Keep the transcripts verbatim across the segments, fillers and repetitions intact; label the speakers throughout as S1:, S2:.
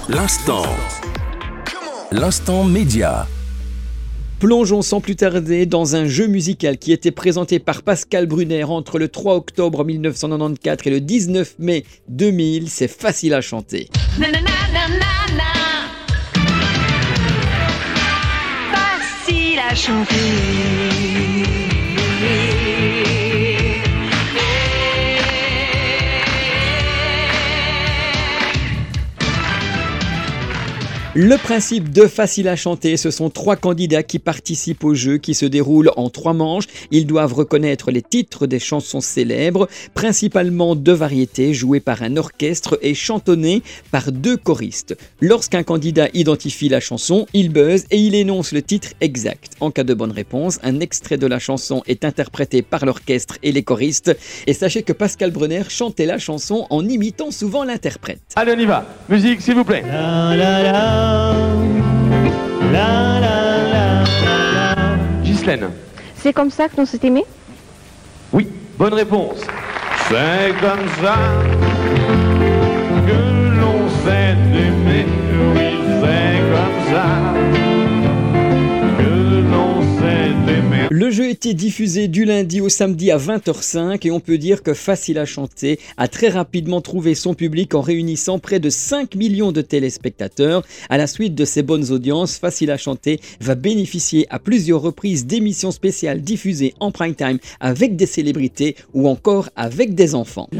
S1: L'instant. L'instant média.
S2: Plongeons sans plus tarder dans un jeu musical qui était présenté par Pascal Brunner entre le trois octobre mille neuf cent quatre-vingt-quatorze et le dix-neuf mai deux mille. C'est facile à chanter.
S3: Na, na, na, na, na, na. Facile à chanter.
S2: Le principe de Facile à chanter, ce sont trois candidats qui participent au jeu qui se déroule en trois manches. Ils doivent reconnaître les titres des chansons célèbres, principalement de variétés, jouées par un orchestre et chantonnées par deux choristes. Lorsqu'un candidat identifie la chanson, il buzz et il énonce le titre exact. En cas de bonne réponse, un extrait de la chanson est interprété par l'orchestre et les choristes. Et sachez que Pascal Brunner chantait la chanson en imitant souvent l'interprète.
S4: Allez, on y va. Musique, s'il vous plaît.
S5: La, la, la. La, la, la, la, la.
S4: Ghislaine.
S6: C'est comme ça que l'on s'est aimé?
S4: Oui, bonne réponse. C'est comme ça que l'on s'est aimé. Oui, c'est comme ça que l'on s'est aimé.
S2: Le jeu était diffusé du lundi au samedi à vingt heures cinq et on peut dire que Facile à chanter a très rapidement trouvé son public en réunissant près de cinq millions de téléspectateurs. À la suite de ces bonnes audiences, Facile à chanter va bénéficier à plusieurs reprises d'émissions spéciales diffusées en prime time avec des célébrités ou encore avec des enfants.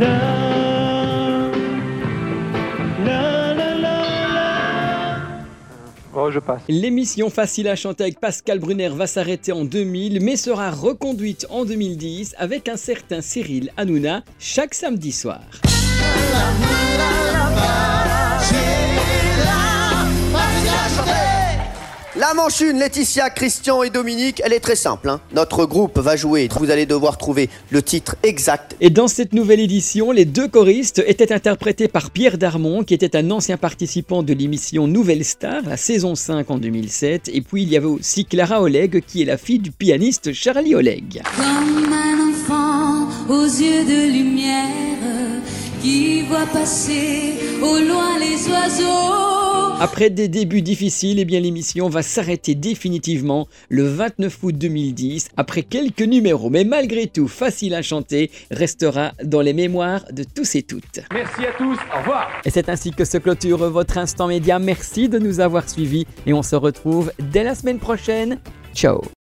S4: Oh, je passe.
S2: L'émission Facile à chanter avec Pascal Brunner va s'arrêter en deux mille, mais sera reconduite en deux mille dix avec un certain Cyril Hanouna chaque samedi soir.
S7: La manche une, Laetitia, Christian et Dominique, elle est très simple. Hein. Notre groupe va jouer, vous allez devoir trouver le titre exact.
S2: Et dans cette nouvelle édition, les deux choristes étaient interprétés par Pierre Darmon, qui était un ancien participant de l'émission Nouvelle Star, la saison cinq en deux mille sept. Et puis il y avait aussi Clara Oleg, qui est la fille du pianiste Charlie Oleg.
S8: Comme un enfant aux yeux de lumière qui voit passer au loin les oiseaux.
S2: Après des débuts difficiles, eh bien l'émission va s'arrêter définitivement le vingt-neuf août deux mille dix après quelques numéros. Mais malgré tout, Facile à chanter restera dans les mémoires de tous et toutes.
S4: Merci à tous. Au revoir.
S2: Et c'est ainsi que se clôture votre Instant Média. Merci de nous avoir suivis et on se retrouve dès la semaine prochaine. Ciao.